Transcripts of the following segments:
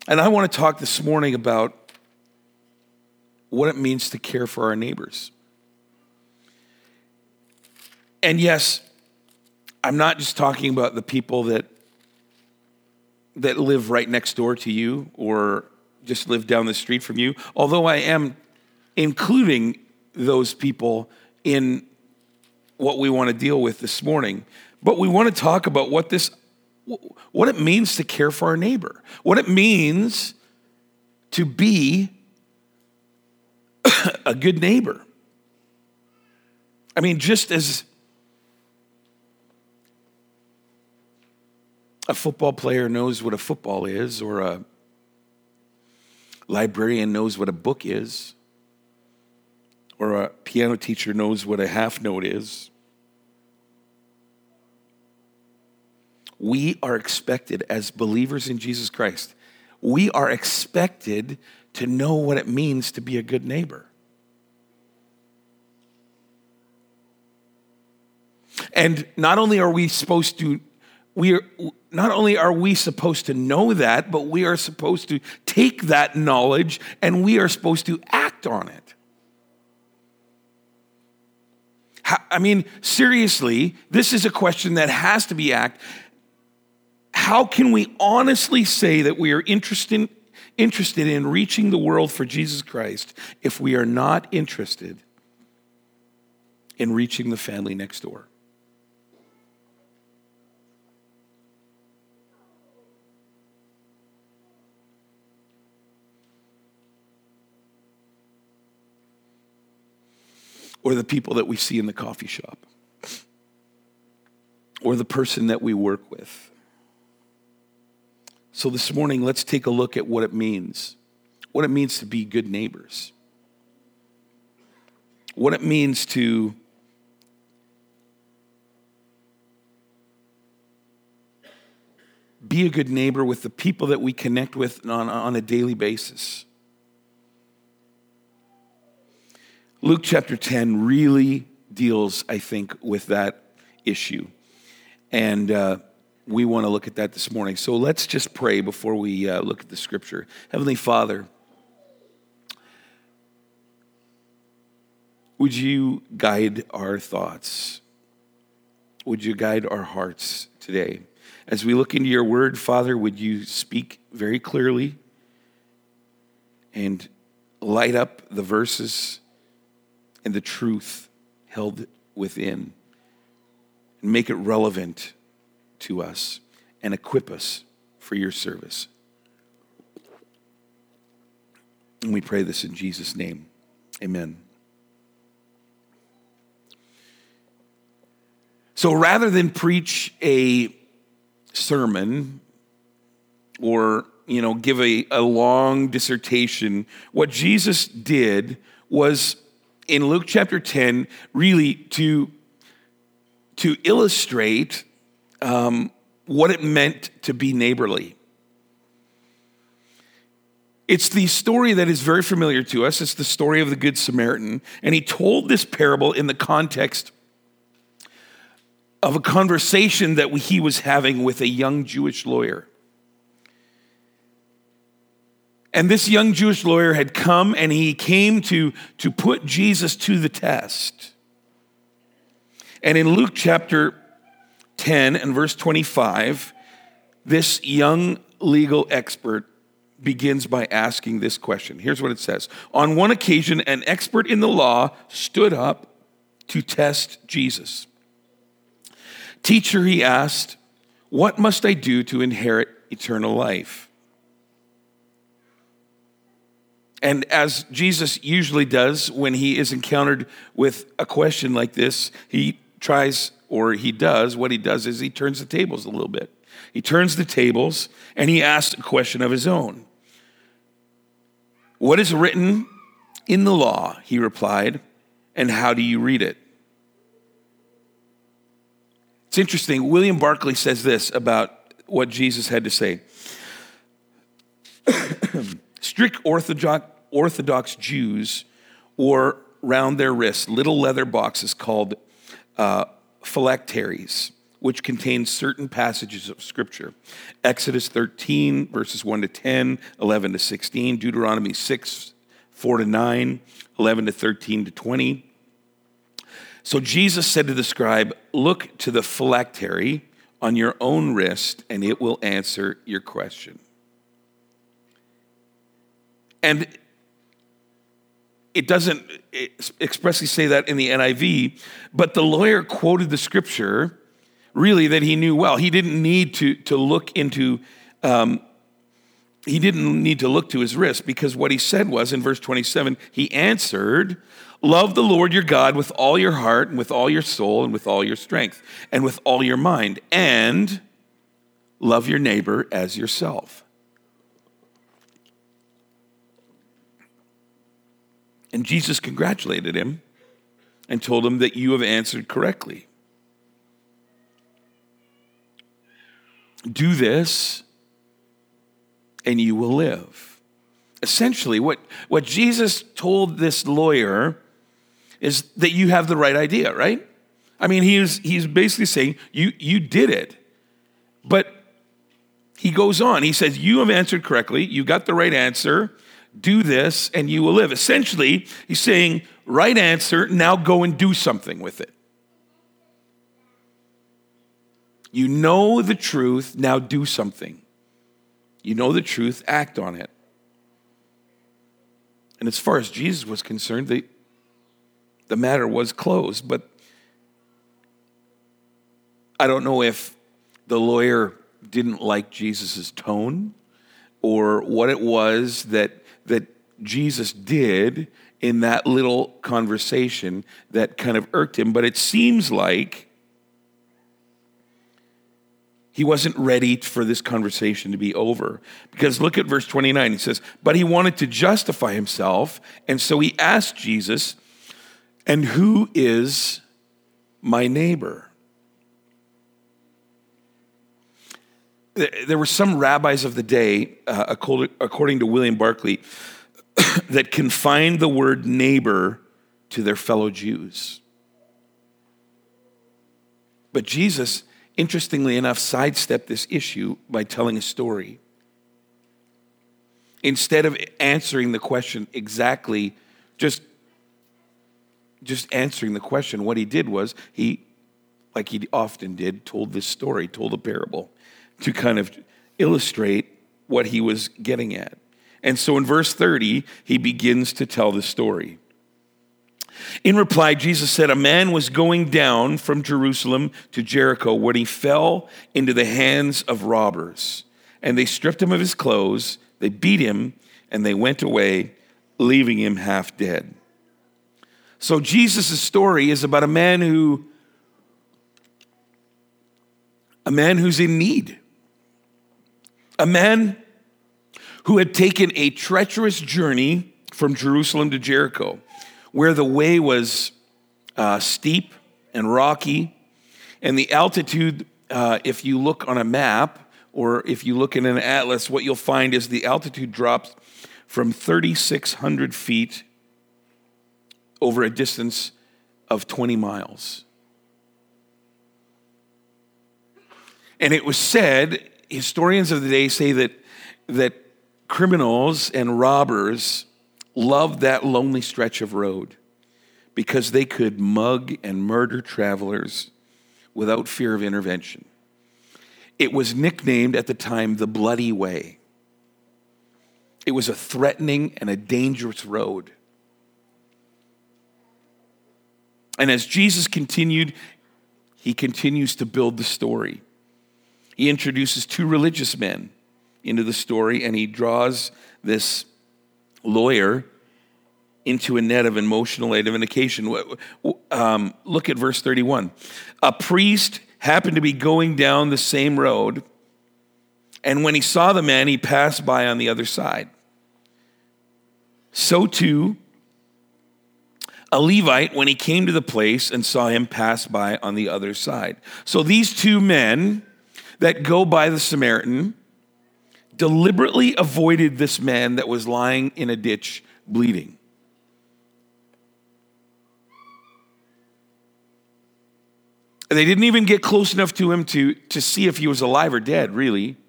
And I want to talk this morning about what it means to care for our neighbors. And yes, I'm not just talking about the people that live right next door to you or just live down the street from you, although I am including those people in what we want to deal with this morning. But we want to talk about what it means to care for our neighbor, what it means to be a good neighbor. I mean, just as a football player knows what a football is, or a librarian knows what a book is, or a piano teacher knows what a half note is, we are expected as believers in Jesus Christ, we are expected to know what it means to be a good neighbor. And not only are we supposed to know that, but we are supposed to take that knowledge and we are supposed to act on it. I mean, seriously, this is a question that has to be asked. How can we honestly say that we are interested in reaching the world for Jesus Christ if we are not interested in reaching the family next door? Or the people that we see in the coffee shop, or the person that we work with. So this morning, let's take a look at what it means to be good neighbors, what it means to be a good neighbor with the people that we connect with on a daily basis. Luke chapter 10 really deals, I think, with that issue. And we want to look at that this morning. So let's just pray before we look at the scripture. Heavenly Father, would you guide our thoughts? Would you guide our hearts today? As we look into your word, Father, would you speak very clearly and light up the verses and the truth held within, and make it relevant to us and equip us for your service. And we pray this in Jesus' name. Amen. So rather than preach a sermon or, give a long dissertation, what Jesus did was in Luke chapter 10, really to illustrate what it meant to be neighborly. It's the story that is very familiar to us. It's the story of the Good Samaritan. And he told this parable in the context of a conversation that he was having with a young Jewish lawyer. And this young Jewish lawyer had come, and he came to put Jesus to the test. And in Luke chapter 10 and verse 25, this young legal expert begins by asking this question. Here's what it says. On one occasion, an expert in the law stood up to test Jesus. Teacher, he asked, what must I do to inherit eternal life? And as Jesus usually does when he is encountered with a question like this, he does what he does is he turns the tables a little bit. He turns the tables and he asks a question of his own. What is written in the law, he replied, and how do you read it? It's interesting. William Barclay says this about what Jesus had to say. Strict Orthodox Jews wore round their wrists little leather boxes called phylacteries, which contains certain passages of Scripture. Exodus 13, verses 1 to 10, 11 to 16, Deuteronomy 6, 4 to 9, 11 to 13 to 20. So Jesus said to the scribe, "Look to the phylactery on your own wrist, and it will answer your question." And it doesn't expressly say that in the NIV, but the lawyer quoted the scripture really that he knew well. He didn't need to look into, he didn't need to look to his wrist, because what he said was in verse 27, he answered, "Love the Lord your God with all your heart and with all your soul and with all your strength and with all your mind, and love your neighbor as yourself." And Jesus congratulated him and told him that you have answered correctly. Do this and you will live. Essentially, what Jesus told this lawyer is that you have the right idea, right? I mean, he's basically saying, you did it. But he goes on. He says, you have answered correctly. You got the right answer. Do this and you will live. Essentially, he's saying, right answer, now go and do something with it. You know the truth, now do something. You know the truth, act on it. And as far as Jesus was concerned, the matter was closed. But I don't know if the lawyer didn't like Jesus' tone or what it was that Jesus did in that little conversation that kind of irked him. But it seems like he wasn't ready for this conversation to be over. Because look at verse 29. He says, but he wanted to justify himself. And so he asked Jesus, "And who is my neighbor?" There were some rabbis of the day, according to William Barclay, that confined the word neighbor to their fellow Jews. But Jesus, interestingly enough, sidestepped this issue by telling a story. Instead of answering the question exactly, just answering the question, what he did was, he, like he often did, told this story, told a parable to kind of illustrate what he was getting at. And so in verse 30, he begins to tell the story. In reply, Jesus said, "A man was going down from Jerusalem to Jericho when he fell into the hands of robbers. And they stripped him of his clothes, they beat him, and they went away, leaving him half dead." So Jesus' story is about a man who's in need. A man who had taken a treacherous journey from Jerusalem to Jericho, where the way was steep and rocky, and the altitude, if you look on a map or if you look in an atlas, what you'll find is the altitude drops from 3,600 feet over a distance of 20 miles. And it was said, historians of the day say that criminals and robbers loved that lonely stretch of road because they could mug and murder travelers without fear of intervention. It was nicknamed at the time the Bloody Way. It was a threatening and a dangerous road. And as Jesus continued, he continues to build the story. He introduces two religious men into the story, and he draws this lawyer into a net of emotional identification. Look at verse 31. A priest happened to be going down the same road, and when he saw the man, he passed by on the other side. So too, a Levite, when he came to the place and saw him, pass by on the other side. So these two men that go by the Samaritan deliberately avoided this man that was lying in a ditch bleeding. They didn't even get close enough to him to see if he was alive or dead, really.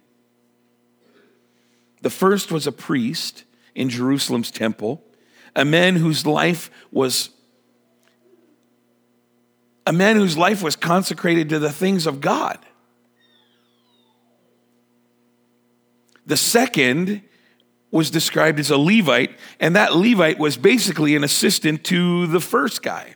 The first was a priest in Jerusalem's temple, a man whose life was consecrated to the things of God. The second was described as a Levite, and that Levite was basically an assistant to the first guy.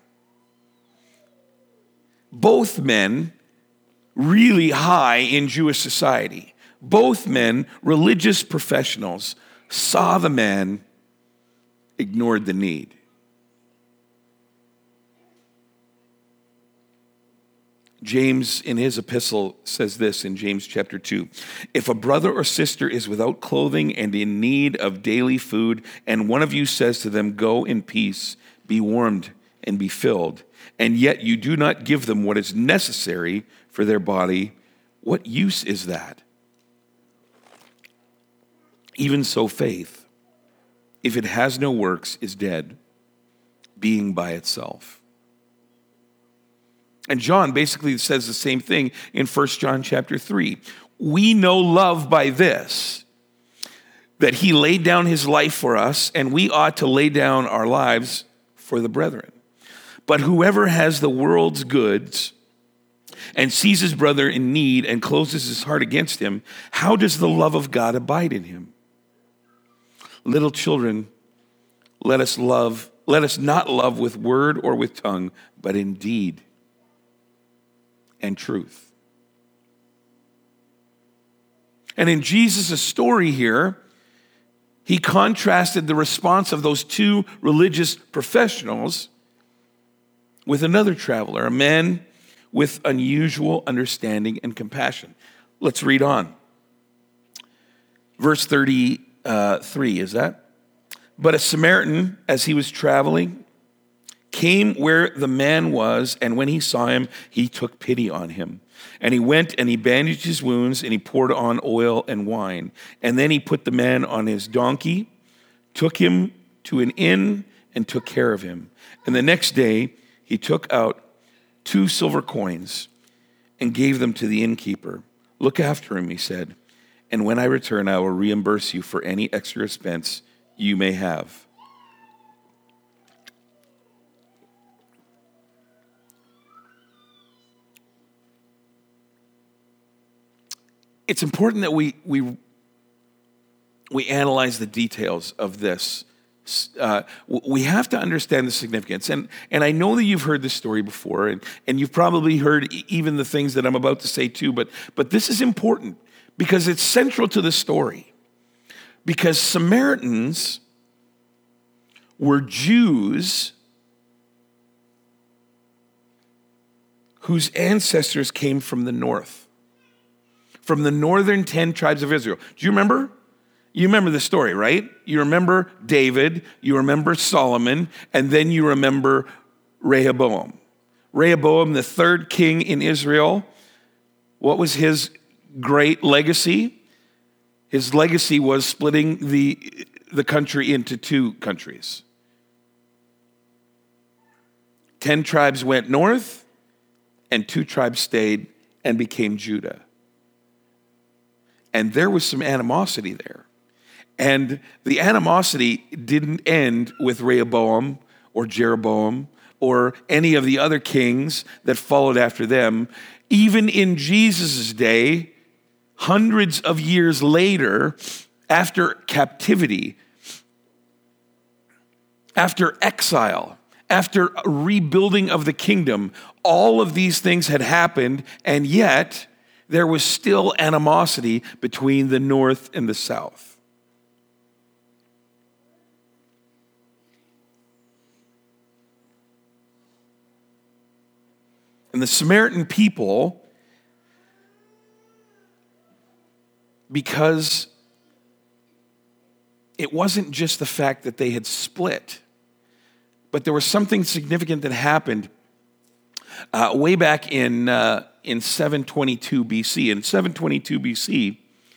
Both men really high in Jewish society. Both men, religious professionals, saw the man, ignored the need. James, in his epistle, says this in James chapter 2. If a brother or sister is without clothing and in need of daily food, and one of you says to them, go in peace, be warmed and be filled, and yet you do not give them what is necessary for their body, what use is that? Even so, faith, if it has no works, is dead, being by itself. And John basically says the same thing in 1 John chapter 3. We know love by this, that he laid down his life for us, and we ought to lay down our lives for the brethren. But whoever has the world's goods and sees his brother in need and closes his heart against him, how does the love of God abide in him? Little children, let us not love with word or with tongue, but in deed and truth. And in Jesus' story here, he contrasted the response of those two religious professionals with another traveler, a man with unusual understanding and compassion. Let's read on. Verse 33, is that? But a Samaritan, as he was traveling, came where the man was, and when he saw him, he took pity on him. And he went and he bandaged his wounds, and he poured on oil and wine. And then he put the man on his donkey, took him to an inn, and took care of him. And the next day, he took out 2 silver coins and gave them to the innkeeper. Look after him, he said, and when I return, I will reimburse you for any extra expense you may have. It's important that we analyze the details of this. We have to understand the significance. And I know that you've heard this story before, and you've probably heard even the things that I'm about to say too, but this is important because it's central to the story. Because Samaritans were Jews whose ancestors came from the north. From the northern 10 tribes of Israel. Do you remember? You remember the story, right? You remember David, you remember Solomon, and then you remember Rehoboam. Rehoboam, the third king in Israel, what was his great legacy? His legacy was splitting the country into 2 countries. 10 tribes went north, and 2 tribes stayed and became Judah. And there was some animosity there. And the animosity didn't end with Rehoboam or Jeroboam or any of the other kings that followed after them. Even in Jesus' day, hundreds of years later, after captivity, after exile, after a rebuilding of the kingdom, all of these things had happened, and yet there was still animosity between the north and the south. And the Samaritan people, because it wasn't just the fact that they had split, but there was something significant that happened way back in 722 BC. In 722 BC,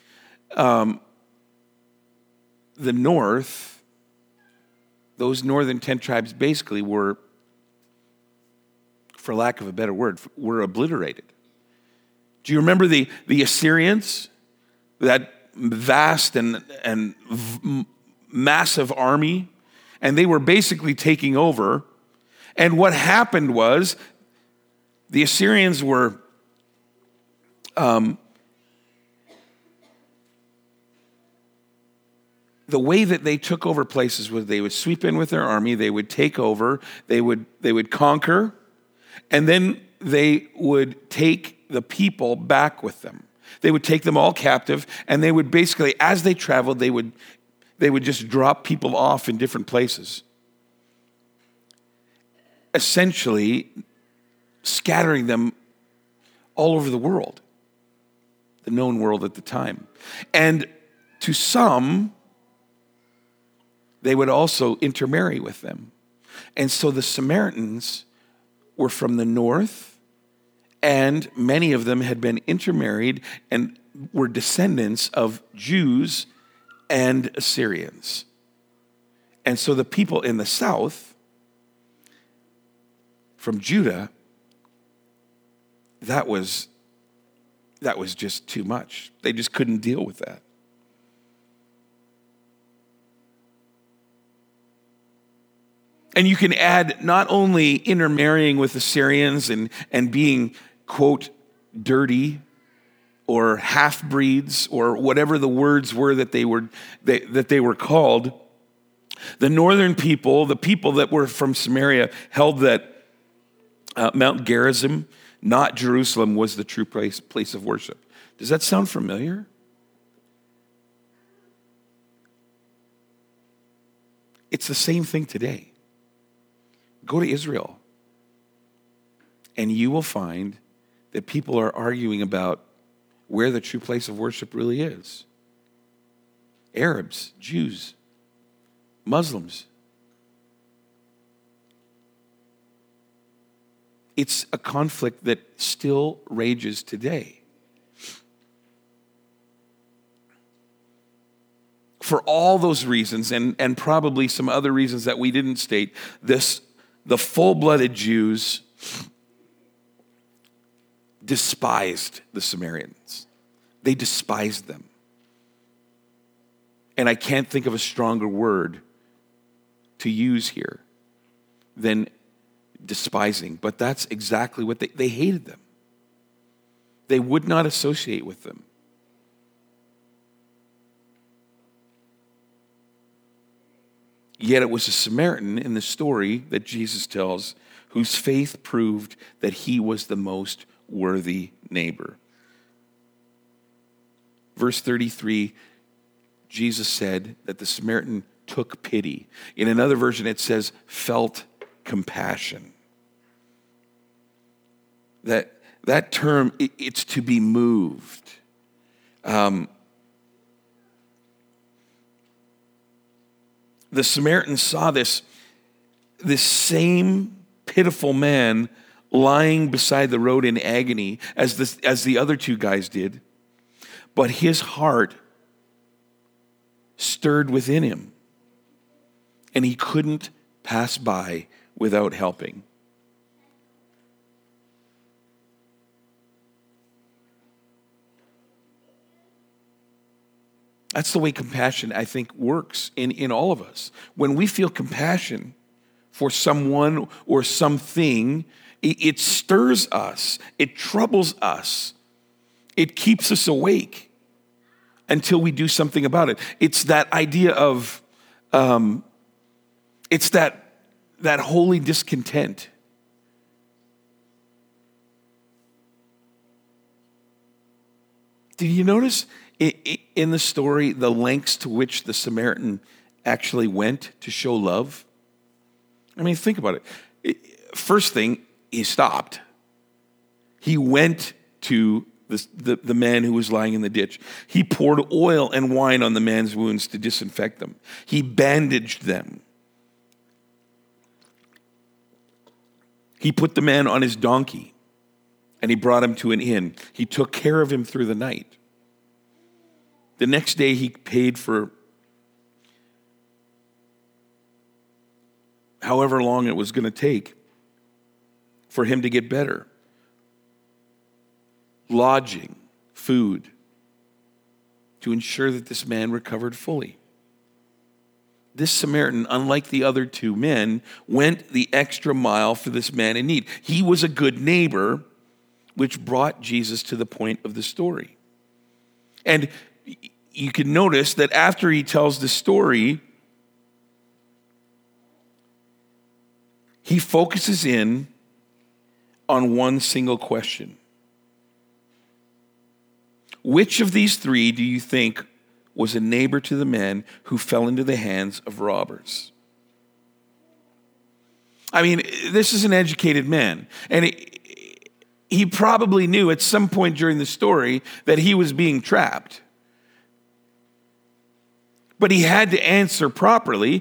the north, those northern 10 tribes basically were for lack of a better word, were obliterated. Do you remember the Assyrians? That vast and massive army, and they were basically taking over. And what happened was the Assyrians were the way that they took over places was they would sweep in with their army, they would take over, they would conquer, and then they would take the people back with them. They would take them all captive, and they would basically, as they traveled, they would just drop people off in different places, essentially scattering them all over the world, the known world at the time. And to some, they would also intermarry with them. And so the Samaritans were from the north, and many of them had been intermarried and were descendants of Jews and Assyrians. And so the people in the south, from Judah, that was just too much. They just couldn't deal with that. And you can add not only intermarrying with Assyrians and being, quote, dirty or half-breeds or whatever the words were that they were called. The northern people, the people that were from Samaria, held that Mount Gerizim, not Jerusalem, was the true place of worship. Does that sound familiar? It's the same thing today. Go to Israel, and you will find that people are arguing about where the true place of worship really is. Arabs, Jews, Muslims. It's a conflict that still rages today. For all those reasons, and probably some other reasons that we didn't state, the full-blooded Jews despised the Samaritans. They despised them. And I can't think of a stronger word to use here than despising. But that's exactly what they hated them. They would not associate with them. Yet it was a Samaritan in the story that Jesus tells whose faith proved that he was the most worthy neighbor. Verse 33, Jesus said that the Samaritan took pity. In another version, it says felt compassion. That term, it's to be moved. The Samaritan saw this same pitiful man lying beside the road in agony as the other two guys did, but his heart stirred within him, and he couldn't pass by without helping. That's the way compassion, I think, works in all of us. When we feel compassion for someone or something, it stirs us. It troubles us. It keeps us awake until we do something about it. It's that idea of, it's that holy discontent. Did you notice in the story the lengths to which the Samaritan actually went to show love? I mean, think about it. First thing, he stopped. He went to the man who was lying in the ditch. He poured oil and wine on the man's wounds to disinfect them. He bandaged them. He put the man on his donkey, and he brought him to an inn. He took care of him through the night. The next day, he paid for however long it was going to take for him to get better. Lodging, food, to ensure that this man recovered fully. This Samaritan, unlike the other two men, went the extra mile for this man in need. He was a good neighbor, which brought Jesus to the point of the story. And you can notice that after he tells the story, he focuses in on one single question. Which of these three do you think was a neighbor to the man who fell into the hands of robbers? I mean, this is an educated man. And he probably knew at some point during the story that he was being trapped. But he had to answer properly.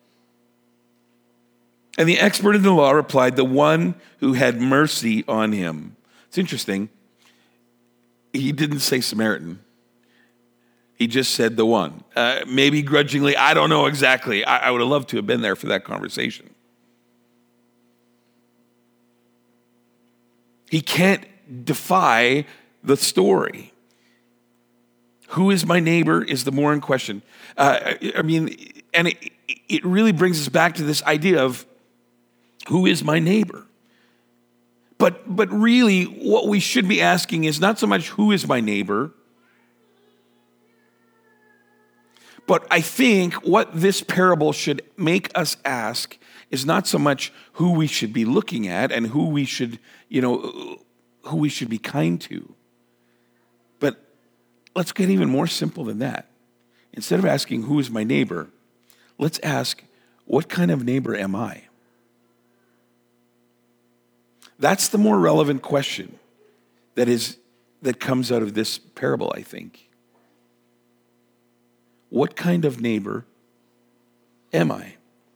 And the expert in the law replied, the one who had mercy on him. It's interesting. He didn't say Samaritan. He just said the one. Maybe grudgingly, I don't know exactly. I would have loved to have been there for that conversation. He can't defy the story. Who is my neighbor is the more in question. And it really brings us back to this idea of who is my neighbor? But really, what we should be asking is not so much who is my neighbor, but I think what this parable should make us ask is not so much who we should be looking at and who we should be kind to. But let's get even more simple than that. Instead of asking who is my neighbor, let's ask what kind of neighbor am I? That's the more relevant question that comes out of this parable, I think. What kind of neighbor am I?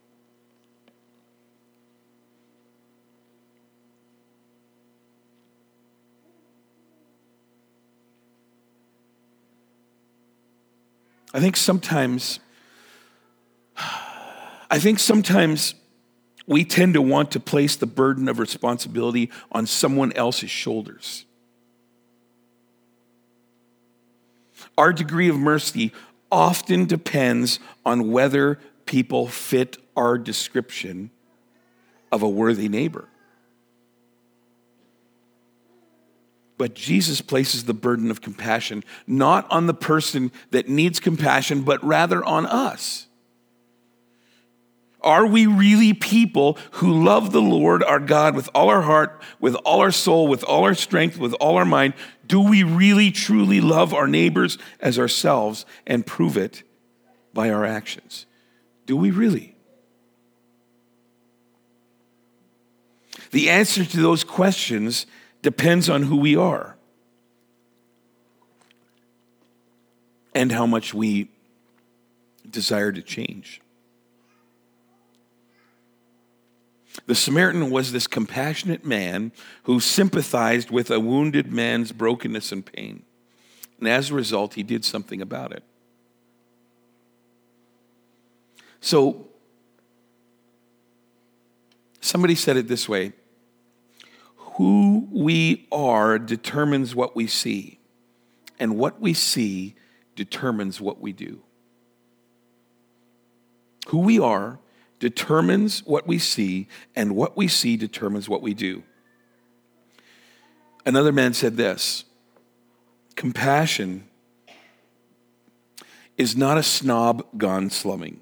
I think sometimes we tend to want to place the burden of responsibility on someone else's shoulders. Our degree of mercy often depends on whether people fit our description of a worthy neighbor. But Jesus places the burden of compassion not on the person that needs compassion, but rather on us. Are we really people who love the Lord our God with all our heart, with all our soul, with all our strength, with all our mind? Do we really, truly love our neighbors as ourselves and prove it by our actions? Do we really? The answer to those questions depends on who we are and how much we desire to change. The Samaritan was this compassionate man who sympathized with a wounded man's brokenness and pain. And as a result, he did something about it. So, somebody said it this way: who we are determines what we see, and what we see determines what we do. Who we are determines what we see, and what we see determines what we do. Another man said this: compassion is not a snob gone slumming.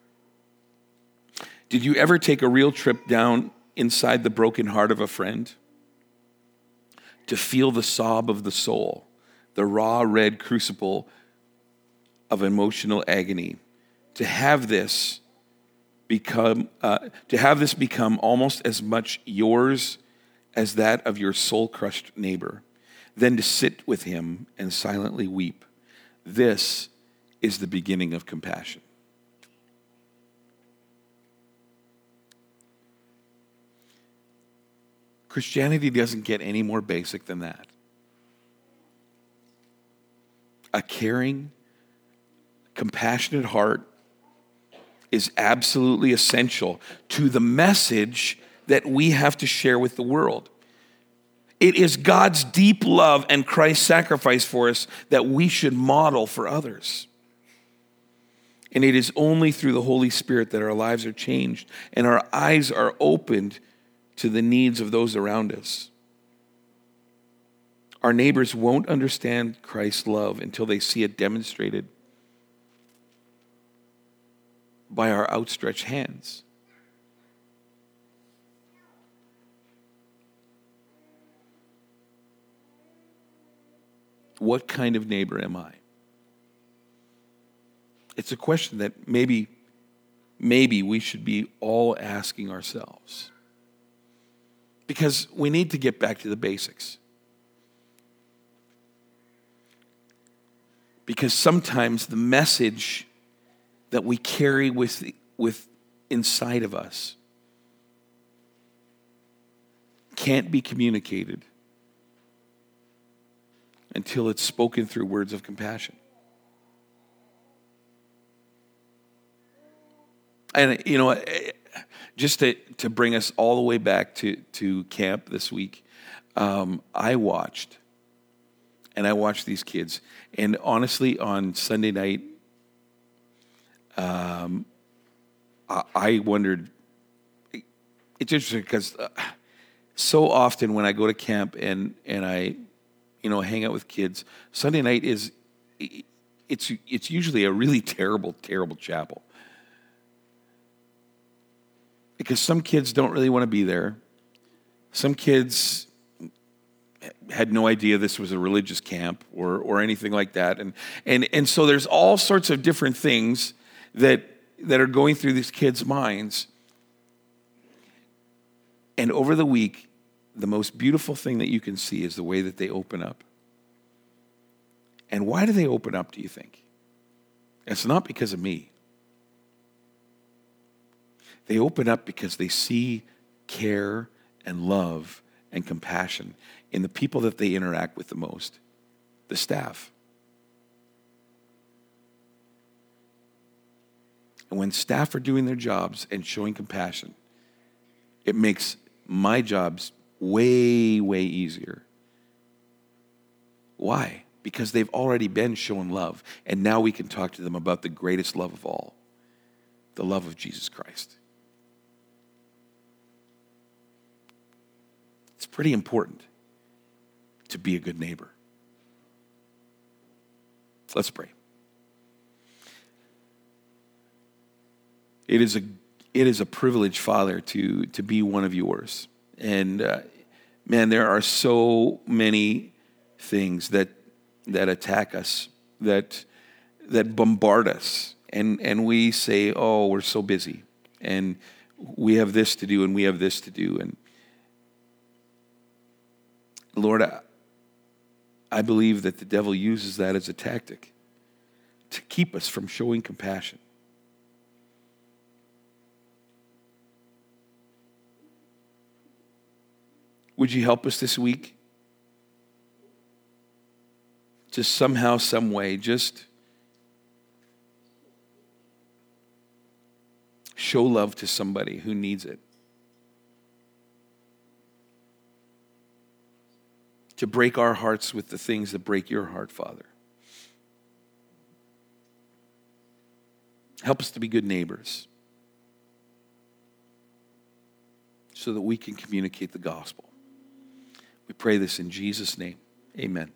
Did you ever take a real trip down inside the broken heart of a friend to feel the sob of the soul, the raw red crucible of emotional agony, to have this become almost as much yours as that of your soul-crushed neighbor, then to sit with him and silently weep? This is the beginning of compassion. Christianity doesn't get any more basic than that. A caring, compassionate heart is absolutely essential to the message that we have to share with the world. It is God's deep love and Christ's sacrifice for us that we should model for others. And it is only through the Holy Spirit that our lives are changed and our eyes are opened to the needs of those around us. Our neighbors won't understand Christ's love until they see it demonstrated by our outstretched hands. What kind of neighbor am I? It's a question that maybe we should be all asking ourselves. Because we need to get back to the basics. Because sometimes the message that we carry with inside of us can't be communicated until it's spoken through words of compassion. And, just to bring us all the way back to camp this week, I watched these kids. And honestly, on Sunday night, I wondered, it's interesting because so often when I go to camp and I hang out with kids, Sunday night it's usually a really terrible chapel. Because some kids don't really want to be there. Some kids had no idea this was a religious camp or anything like that. And so there's all sorts of different things that are going through these kids' minds. And over the week, the most beautiful thing that you can see is the way that they open up. And why do they open up, do you think? It's not because of me. They open up because they see care and love and compassion in the people that they interact with the most, the staff. And when staff are doing their jobs and showing compassion, it makes my jobs way, way easier. Why? Because they've already been shown love, and now we can talk to them about the greatest love of all, the love of Jesus Christ. It's pretty important to be a good neighbor. Let's pray. It is a privilege, Father, to be one of yours. And man, there are so many things that attack us, that bombard us, and we say, "Oh, we're so busy, and we have this to do, and we have this to do." And Lord, I believe that the devil uses that as a tactic to keep us from showing compassion. Would you help us this week to somehow, some way, just show love to somebody who needs it? To break our hearts with the things that break your heart, Father. Help us to be good neighbors so that we can communicate the gospel. We pray this in Jesus' name. Amen.